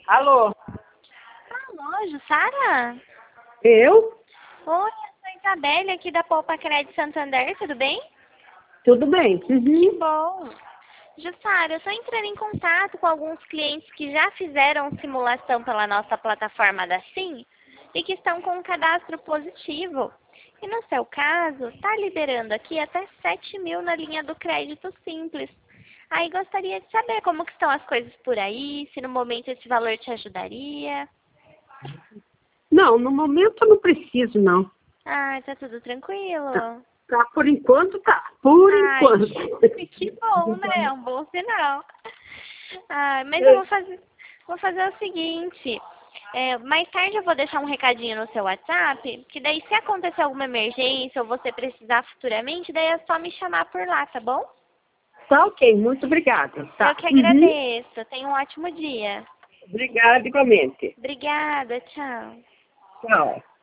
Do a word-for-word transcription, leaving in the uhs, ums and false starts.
Alô? Alô, Jussara? Eu? Oi, eu sou a Isabelle aqui da Poupa Crédito Santander, tudo bem? Tudo bem? Que Uhum. bom. Jussara, eu estou entrando em contato com alguns clientes que já fizeram simulação pela nossa plataforma da Sim e que estão com um cadastro positivo. E no seu caso, está liberando aqui até sete mil na linha do crédito simples. Aí gostaria de saber como que estão as coisas por aí, se no momento esse valor te ajudaria. Não, no momento eu não preciso, não. Ah, tá tudo Tá, tranquilo. tá, por enquanto tá. Por Ai, enquanto. que, que bom, né? É um bom sinal. Ah, mas eu vou fazer, vou fazer o seguinte. É, mais tarde eu vou deixar um recadinho no seu WhatsApp, que daí se acontecer alguma emergência ou você precisar futuramente, daí é só me chamar por lá, tá bom? Tá ok, muito obrigada. Eu Tá. que Uhum. agradeço. Tenha um ótimo dia. Obrigada igualmente. Obrigada, tchau. Tchau.